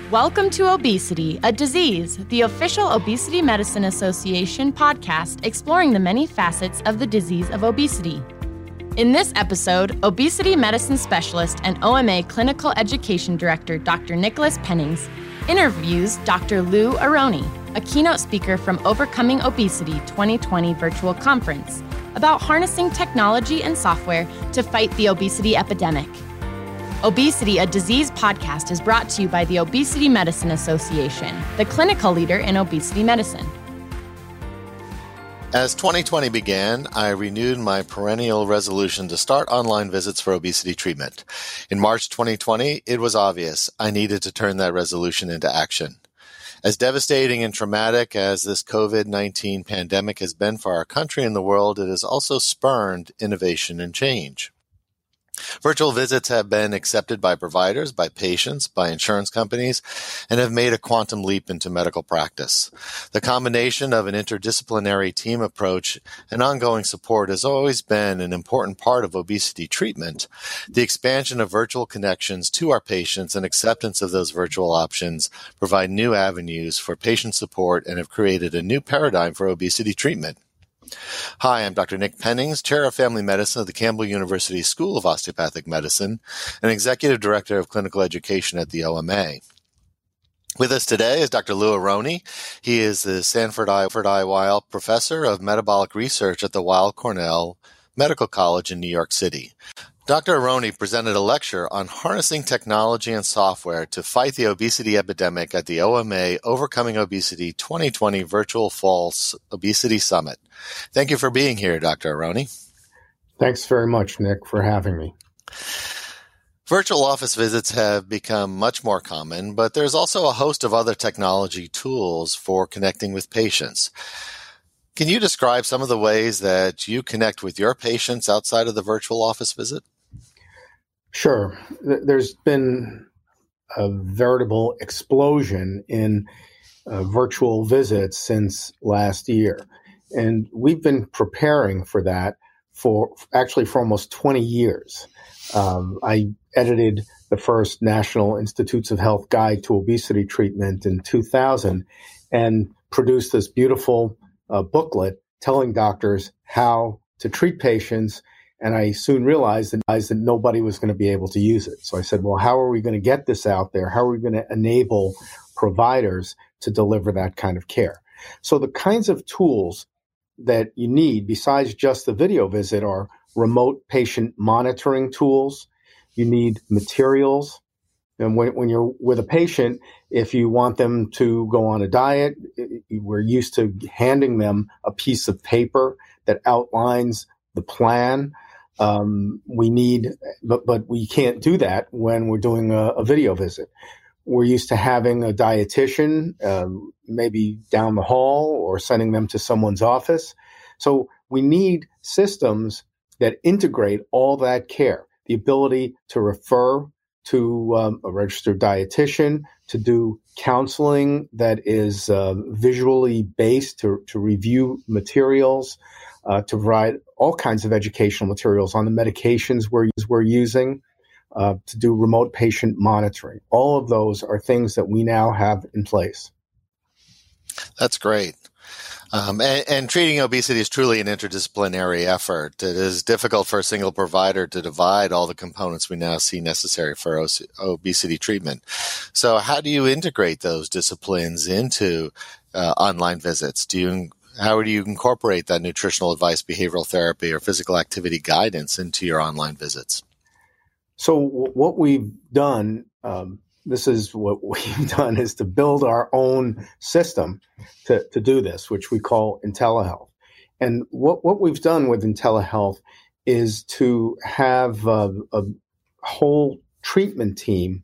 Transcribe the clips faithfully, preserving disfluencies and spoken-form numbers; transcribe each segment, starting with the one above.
Welcome to Obesity, a Disease, the official Obesity Medicine Association podcast exploring the many facets of the disease of obesity. In this episode, obesity medicine specialist and O M A clinical education director Doctor Nicholas Pennings interviews Doctor Lou Aronne, a keynote speaker from Overcoming Obesity twenty twenty virtual conference, about harnessing technology and software to fight the obesity epidemic. Obesity, a Disease podcast is brought to you by the Obesity Medicine Association, the clinical leader in obesity medicine. As twenty twenty began, I renewed my perennial resolution to start online visits for obesity treatment. In March twenty twenty, it was obvious I needed to turn that resolution into action. As devastating and traumatic as this covid nineteen pandemic has been for our country and the world, it has also spurned innovation and change. Virtual visits have been accepted by providers, by patients, by insurance companies, and have made a quantum leap into medical practice. The combination of an interdisciplinary team approach and ongoing support has always been an important part of obesity treatment. The expansion of virtual connections to our patients and acceptance of those virtual options provide new avenues for patient support and have created a new paradigm for obesity treatment. Hi, I'm Doctor Nick Pennings, Chair of Family Medicine at the Campbell University School of Osteopathic Medicine and Executive Director of Clinical Education at the O M A. With us today is Doctor Lou Aronne. He is the Sanford I. Weill Professor of Metabolic Research at the Weill Cornell Medical College in New York City. Doctor Aronne presented a lecture on harnessing technology and software to fight the obesity epidemic at the O M A Overcoming Obesity twenty twenty Virtual Fall Obesity Summit. Thank you for being here, Doctor Aronne. Thanks very much, Nick, for having me. Virtual office visits have become much more common, but there's also a host of other technology tools for connecting with patients. Can you describe some of the ways that you connect with your patients outside of the virtual office visit? Sure. There's been a veritable explosion in uh, virtual visits since last year. And we've been preparing for that for actually for almost twenty years. Um, I edited the first National Institutes of Health Guide to Obesity Treatment in two thousand and produced this beautiful uh, booklet telling doctors how to treat patients. And I soon realized that, that nobody was going to be able to use it. So I said, well, how are we going to get this out there? How are we going to enable providers to deliver that kind of care? So the kinds of tools that you need besides just the video visit are remote patient monitoring tools. You need materials. And when, when you're with a patient, if you want them to go on a diet, we're used to handing them a piece of paper that outlines the plan. Um, we need, but, but we can't do that when we're doing a, a video visit. We're used to having a dietitian, uh, maybe down the hall or sending them to someone's office. So we need systems that integrate all that care, the ability to refer to um, a registered dietitian, to do counseling that is uh, visually based, to, to review materials, uh, to provide all kinds of educational materials on the medications we're, we're using, uh, to do remote patient monitoring. All of those are things that we now have in place. That's great. Um, and, and treating obesity is truly an interdisciplinary effort. It is difficult for a single provider to divide all the components we now see necessary for o- obesity treatment. So how do you integrate those disciplines into uh, online visits? Do you, how do you incorporate that nutritional advice, behavioral therapy, or physical activity guidance into your online visits? So w- what we've done, um, this is what we've done, is to build our own system to, to do this, which we call IntelliHealth. And what, what we've done with IntelliHealth is to have a, a whole treatment team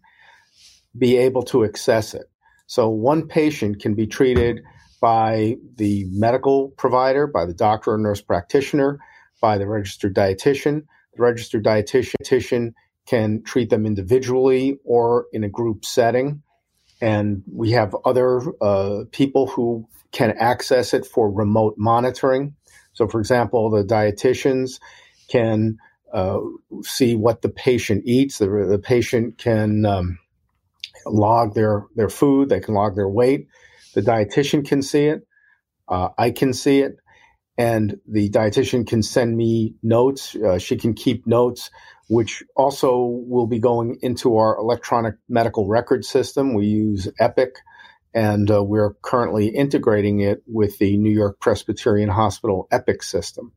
be able to access it. So one patient can be treated by the medical provider, by the doctor or nurse practitioner, by the registered dietitian. The registered dietitian can treat them individually or in a group setting. And we have other uh, people who can access it for remote monitoring. So, for example, the dietitians can uh, see what the patient eats. The, the patient can um, log their, their food. They can log their weight. The dietitian can see it. Uh, I can see it. And the dietitian can send me notes. Uh, she can keep notes, which also will be going into our electronic medical record system. We use Epic, and uh, we're currently integrating it with the New York Presbyterian Hospital Epic system.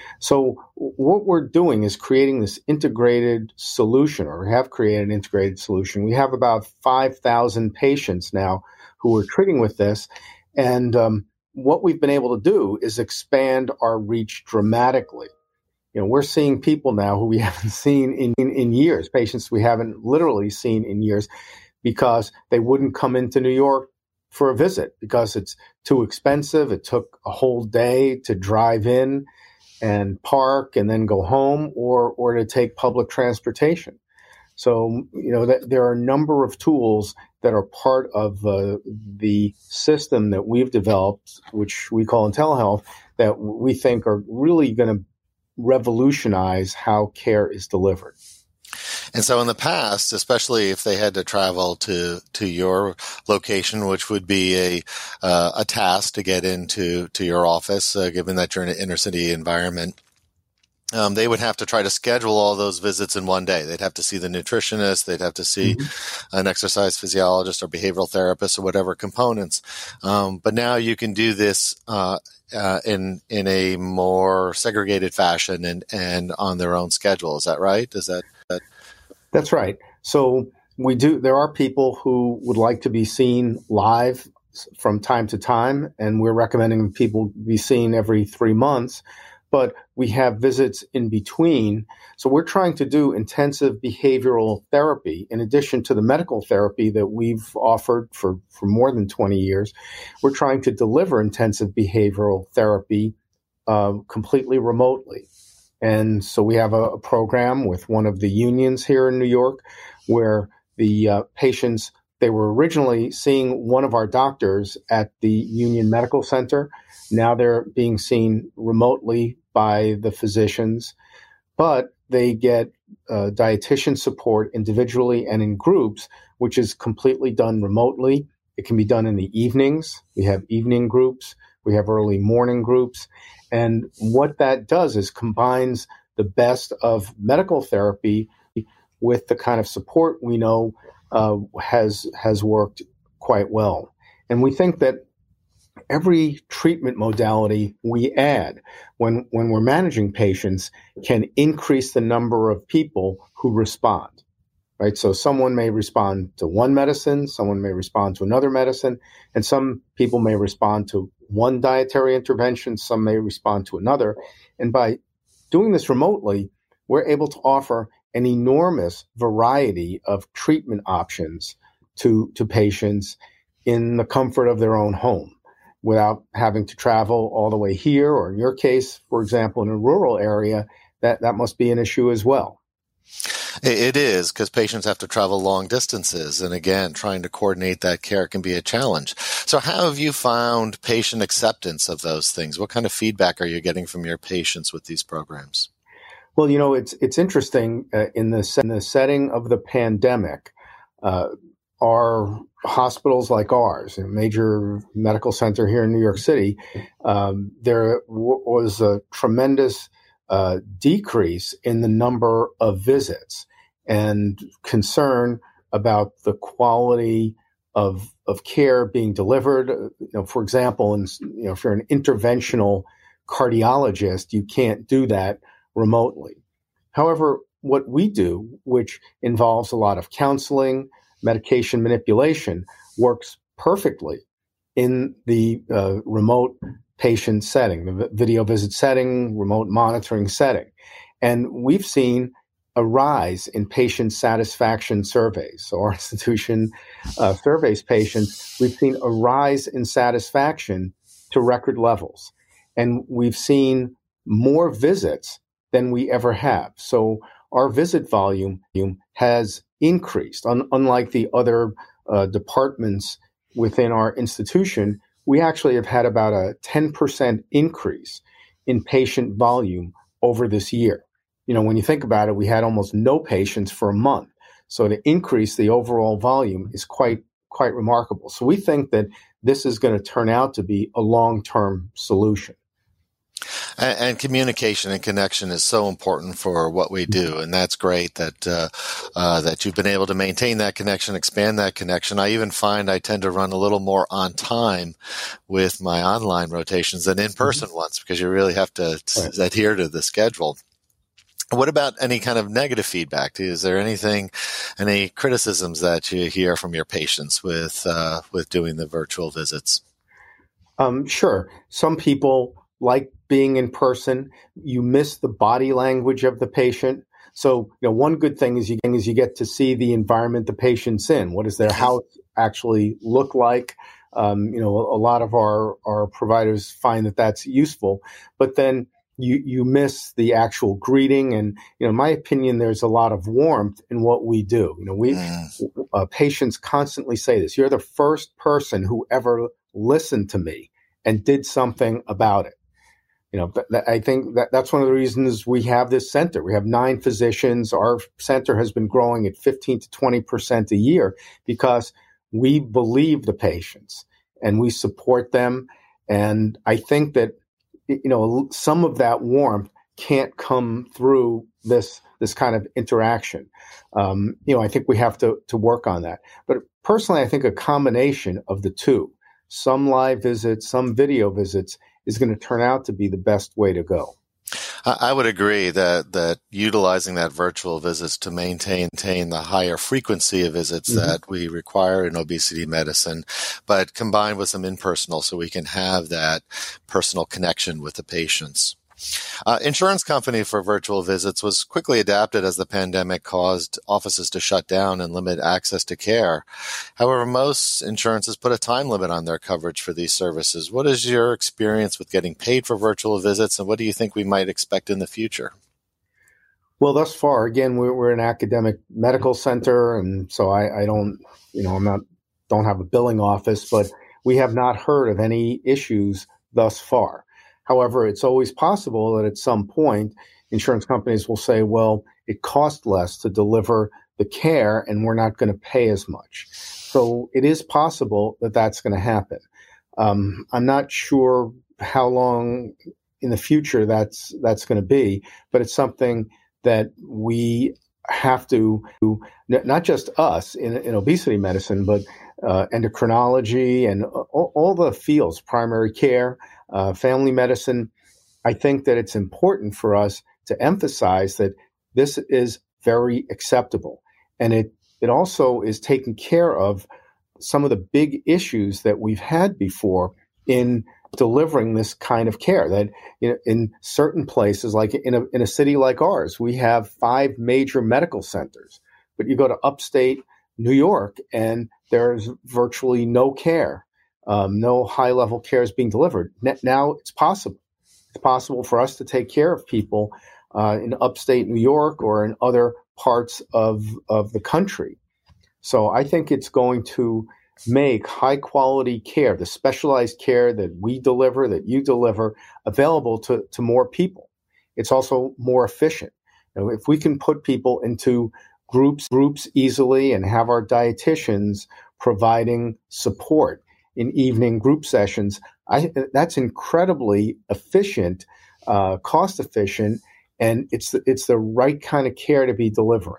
So what we're doing is creating this integrated solution, or have created an integrated solution. We have about five thousand patients now who we're treating with this. And um, what we've been able to do is expand our reach dramatically. You know, we're seeing people now who we haven't seen in, in, in years, patients we haven't literally seen in years, because they wouldn't come into New York for a visit because it's too expensive. It took a whole day to drive in and park and then go home, or or to take public transportation. So, you know, that there are a number of tools that are part of uh, the system that we've developed, which we call IntelliHealth, that we think are really going to revolutionize how care is delivered. And so in the past, especially if they had to travel to, to your location, which would be a, uh, a task to get into, to your office, uh, given that you're in an inner city environment, um, they would have to try to schedule all those visits in one day. They'd have to see the nutritionist. They'd have to see mm-hmm. an exercise physiologist or behavioral therapist or whatever components. Um, but now you can do this, uh, uh, in, in a more segregated fashion and, and on their own schedule. Is that right? Is that, that That's right. So we do. There are people who would like to be seen live from time to time, and we're recommending people be seen every three months. But we have visits in between. So we're trying to do intensive behavioral therapy in addition to the medical therapy that we've offered for, for more than twenty years. We're trying to deliver intensive behavioral therapy uh, completely remotely. And so we have a, a program with one of the unions here in New York where the uh, patients, they were originally seeing one of our doctors at the Union Medical Center. Now they're being seen remotely by the physicians, but they get uh, dietitian support individually and in groups, which is completely done remotely. It can be done in the evenings. We have evening groups. We have early morning groups. And what that does is combines the best of medical therapy with the kind of support we know uh, has has worked quite well. And we think that every treatment modality we add when, when we're managing patients can increase the number of people who respond, right? So someone may respond to one medicine, someone may respond to another medicine, and some people may respond to one dietary intervention, some may respond to another. And by doing this remotely, we're able to offer an enormous variety of treatment options to, to patients in the comfort of their own home without having to travel all the way here, or in your case, for example, in a rural area, that, that must be an issue as well. It is, because patients have to travel long distances. And again, trying to coordinate that care can be a challenge. So how have you found patient acceptance of those things? What kind of feedback are you getting from your patients with these programs? Well, you know, it's it's interesting uh, in the in the setting of the pandemic, uh, our hospitals like ours, a major medical center here in New York City, um, there w- was a tremendous uh, decrease in the number of visits and concern about the quality of of care being delivered. You know, for example, in, you know, if you're an interventional cardiologist, you can't do that remotely. However, what we do, which involves a lot of counseling, medication manipulation, works perfectly in the uh, remote patient setting, the video visit setting, remote monitoring setting. And we've seen a rise in patient satisfaction surveys. So our institution uh, surveys patients. We've seen a rise in satisfaction to record levels. And we've seen more visits than we ever have. So our visit volume has increased. Un- unlike the other uh, departments within our institution, we actually have had about a ten percent increase in patient volume over this year. You know, when you think about it, we had almost no patients for a month. So to increase the overall volume is quite quite remarkable. So we think that this is going to turn out to be a long-term solution. And, and communication and connection is so important for what we do, and that's great that uh, uh, that you've been able to maintain that connection, expand that connection. I even find I tend to run a little more on time with my online rotations than in-person mm-hmm. ones, because you really have to right. adhere to the schedule. What about any kind of negative feedback? Is there anything, any criticisms that you hear from your patients with uh, with doing the virtual visits? Um, sure. Some people like being in person. You miss the body language of the patient. So, you know, one good thing is you, is you get to see the environment the patient's in. What does their house actually look like? Um, you know, a, a lot of our, our providers find that that's useful. But then you you miss the actual greeting. And, you know, in my opinion, there's a lot of warmth in what we do. You know, we uh, patients constantly say this. You're the first person who ever listened to me and did something about it. You know, th- th- I think that that's one of the reasons we have this center. We have nine physicians. Our center has been growing at fifteen to twenty percent a year because we believe the patients and we support them. And I think that, you know, some of that warmth can't come through this this kind of interaction. Um, you know, I think we have to to work on that. But personally, I think a combination of the two, some live visits, some video visits, is going to turn out to be the best way to go. I would agree that that utilizing that virtual visits to maintain, maintain the higher frequency of visits mm-hmm. that we require in obesity medicine, but combined with some in-personal so we can have that personal connection with the patients. Uh, insurance company for virtual visits was quickly adapted as the pandemic caused offices to shut down and limit access to care. However, most insurances put a time limit on their coverage for these services. What is your experience with getting paid for virtual visits, and what do you think we might expect in the future? Well, thus far, again, we're, we're an academic medical center, and so I, I don't, you know, I'm not, don't have a billing office, but we have not heard of any issues thus far. However, it's always possible that at some point, insurance companies will say, well, it costs less to deliver the care and we're not going to pay as much. So it is possible that that's going to happen. Um, I'm not sure how long in the future that's that's going to be, but it's something that we have to, not just us in, in obesity medicine, but uh, endocrinology and all, all the fields, primary care, Uh, family medicine. I think that it's important for us to emphasize that this is very acceptable. And it, it also is taking care of some of the big issues that we've had before in delivering this kind of care. That you know, in certain places, like in a, in a city like ours, we have five major medical centers. But you go to upstate New York and there's virtually no care. Um, no high-level care is being delivered. Now it's possible. It's possible for us to take care of people uh, in upstate New York or in other parts of, of the country. So I think it's going to make high-quality care, the specialized care that we deliver, that you deliver, available to, to more people. It's also more efficient. You know, if we can put people into groups, groups easily and have our dietitians providing support in evening group sessions, I, that's incredibly efficient, uh, cost efficient, and it's the, it's the right kind of care to be delivering.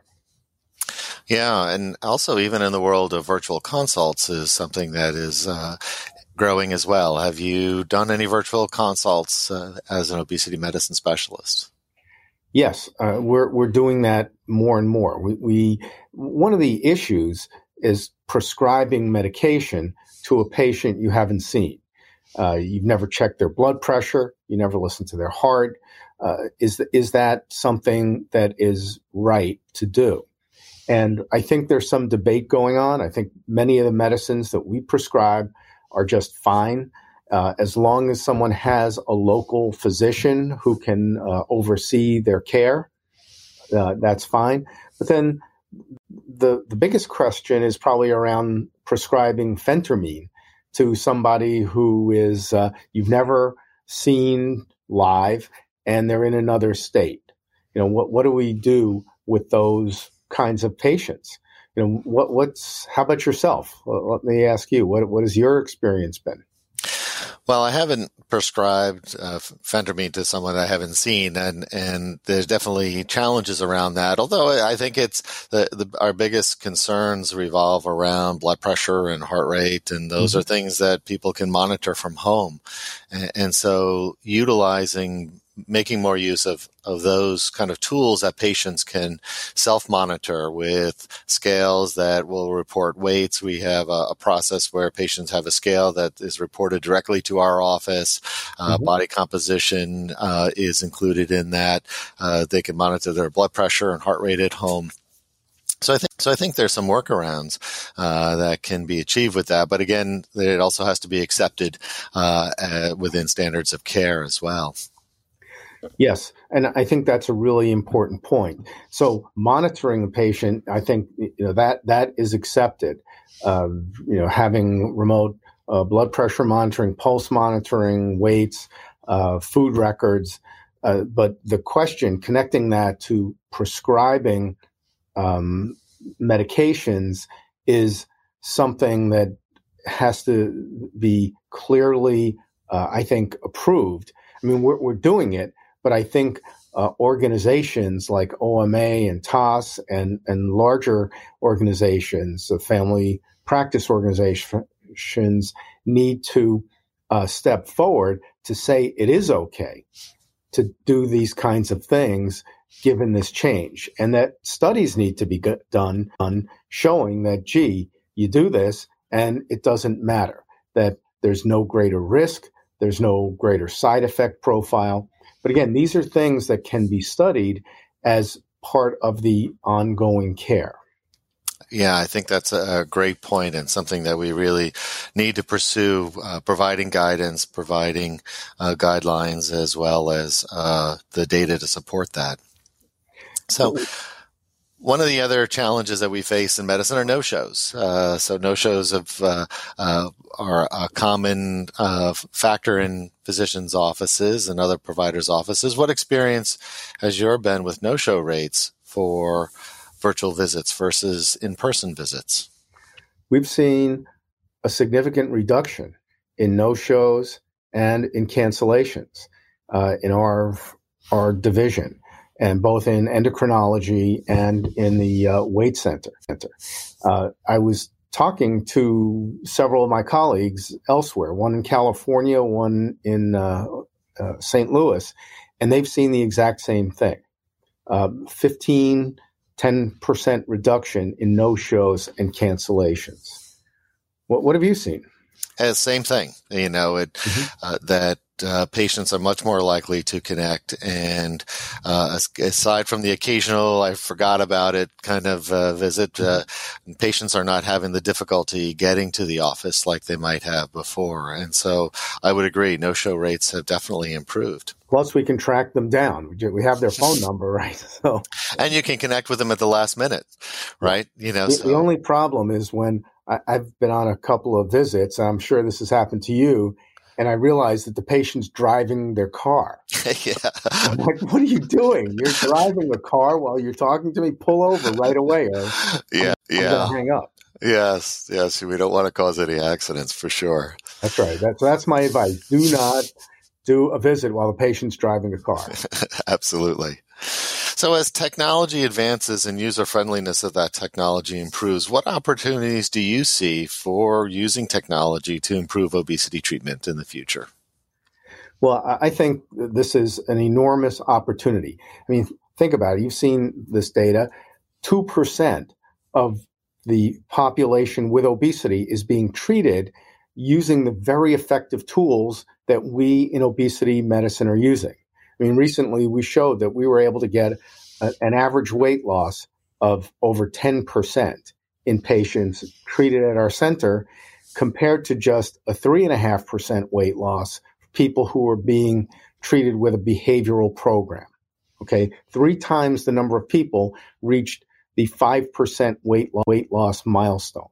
Yeah, and also even in the world of virtual consults is something that is uh, growing as well. Have you done any virtual consults uh, as an obesity medicine specialist? Yes, uh, we're we're doing that more and more. We, we one of the issues is prescribing medication to a patient you haven't seen. Uh, you've never checked their blood pressure. You never listened to their heart. Uh, is, is that something that is right to do? And I think there's some debate going on. I think many of the medicines that we prescribe are just fine, uh, as long as someone has a local physician who can uh, oversee their care. Uh, that's fine. But then the the biggest question is probably around prescribing phentermine to somebody who is uh, you've never seen live and they're in another state. You know, what what do we do with those kinds of patients? You know, what, what's, how about yourself? Well, let me ask you, what, what has your experience been? Well, I haven't prescribed uh, phentermine to someone I haven't seen, and, and there's definitely challenges around that. Although I think it's the, the our biggest concerns revolve around blood pressure and heart rate, and those mm-hmm. are things that people can monitor from home. And, and so utilizing making more use of, of those kind of tools that patients can self-monitor with scales that will report weights. We have a, a process where patients have a scale that is reported directly to our office. Uh, mm-hmm. Body composition uh, is included in that. Uh, they can monitor their blood pressure and heart rate at home. So I think so. I think there's some workarounds uh, that can be achieved with that, but again, it also has to be accepted uh, uh, within standards of care as well. Yes, and I think that's a really important point. So monitoring the patient, I think you know that that is accepted. Uh, you know, having remote uh, blood pressure monitoring, pulse monitoring, weights, uh, food records. Uh, but the question, connecting that to prescribing um, medications, is something that has to be clearly, uh, I think, approved. I mean, we're, we're doing it. But I think uh, organizations like O M A and T O S and, and larger organizations, uh, family practice organizations, need to uh, step forward to say it is okay to do these kinds of things given this change. And that studies need to be done on showing that, gee, you do this and it doesn't matter, that there's no greater risk, there's no greater side effect profile. But again, these are things that can be studied as part of the ongoing care. Yeah, I think that's a great point and something that we really need to pursue, uh, providing guidance, providing uh, guidelines, as well as uh, the data to support that. So one of the other challenges that we face in medicine are no-shows. Uh, so no-shows of, uh, uh, are a common uh, factor in physicians' offices and other providers' offices. What experience has your been with no-show rates for virtual visits versus in-person visits? We've seen a significant reduction in no-shows and in cancellations uh, in our our division, and both in endocrinology and in the uh, weight center. Uh, I was talking to several of my colleagues elsewhere, one in California, one in uh, uh, Saint Louis, and they've seen the exact same thing. Uh, fifteen, ten percent reduction in no-shows and cancellations. What, what have you seen? Uh, same thing, you know, it, mm-hmm. uh, that uh, patients are much more likely to connect. And uh, aside from the occasional, I forgot about it kind of uh, visit, uh, patients are not having the difficulty getting to the office like they might have before. And so I would agree, no-show rates have definitely improved. Plus, we can track them down. We have their phone number, right? So, and you can connect with them at the last minute, right? You know, the, so. the only problem is when I, I've been on a couple of visits, and I'm sure this has happened to you, and I realize that the patient's driving their car. Yeah. I'm like, what are you doing? You're driving a car while you're talking to me? Pull over right away. Or yeah, I'm, yeah. I'm going to hang up. Yes, yes. We don't want to cause any accidents for sure. That's right. That's, that's my advice. Do not do a visit while the patient's driving a car. Absolutely. So as technology advances and user friendliness of that technology improves, what opportunities do you see for using technology to improve obesity treatment in the future? Well, I think this is an enormous opportunity. I mean, think about it. You've seen this data. two percent of the population with obesity is being treated using the very effective tools that we in obesity medicine are using. I mean, recently we showed that we were able to get a, an average weight loss of over ten percent in patients treated at our center, compared to just a three point five percent weight loss for people who were being treated with a behavioral program. Okay, three times the number of people reached the five percent weight, lo- weight loss milestone.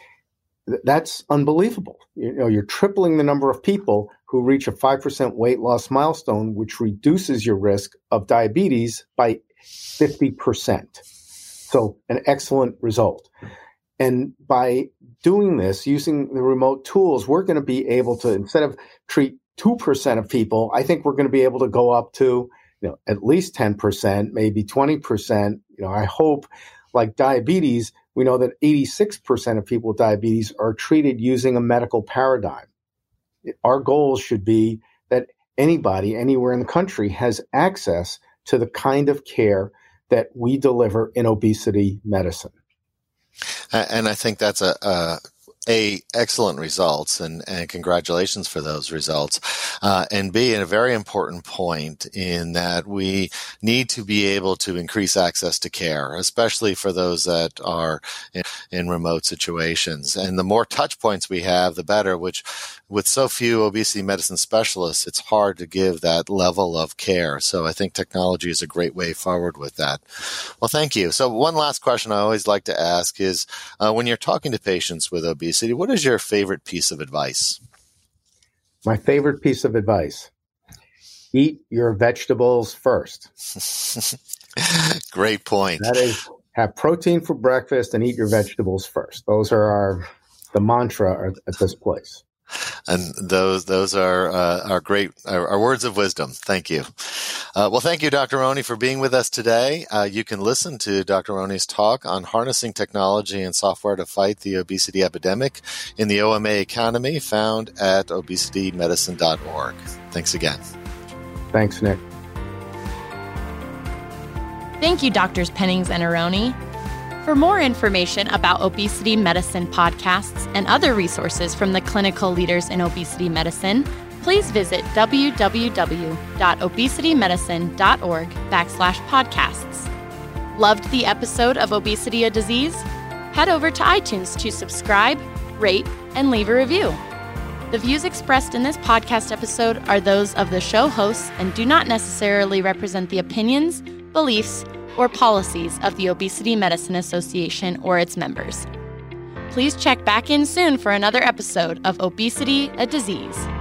That's unbelievable. You know, you're tripling the number of people who reach a five percent weight loss milestone, which reduces your risk of diabetes by fifty percent. So an excellent result. And by doing this, using the remote tools, we're going to be able to, instead of treat two percent of people, I think we're going to be able to go up to, you know, at least ten percent, maybe twenty percent. You know, I hope, like diabetes, we know that eighty-six percent of people with diabetes are treated using a medical paradigm. Our goal should be that anybody anywhere in the country has access to the kind of care that we deliver in obesity medicine. And I think that's a, a, a excellent results, and, and congratulations for those results. Uh, and B, a very important point in that we need to be able to increase access to care, especially for those that are in, in remote situations. And the more touch points we have, the better, which with so few obesity medicine specialists, it's hard to give that level of care. So I think technology is a great way forward with that. Well, thank you. So one last question I always like to ask is, uh, when you're talking to patients with obesity, what is your favorite piece of advice? My favorite piece of advice: eat your vegetables first. Great point. That is, have protein for breakfast and eat your vegetables first. Those are our the mantra at this place. And those those are uh, are great are, are words of wisdom. Thank you. Uh, well, thank you, Doctor Roney, for being with us today. Uh, you can listen to Doctor Roney's talk on harnessing technology and software to fight the obesity epidemic in the O M A Academy, found at obesity medicine dot org. Thanks again. Thanks, Nick. Thank you, Doctors Pennings and Aroney. For more information about obesity medicine podcasts and other resources from the clinical leaders in obesity medicine, please visit www.obesitymedicine.org backslash podcasts. Loved the episode of Obesity a Disease? Head over to iTunes to subscribe, rate, and leave a review. The views expressed in this podcast episode are those of the show hosts and do not necessarily represent the opinions, beliefs, or policies of the Obesity Medicine Association or its members. Please check back in soon for another episode of Obesity a Disease.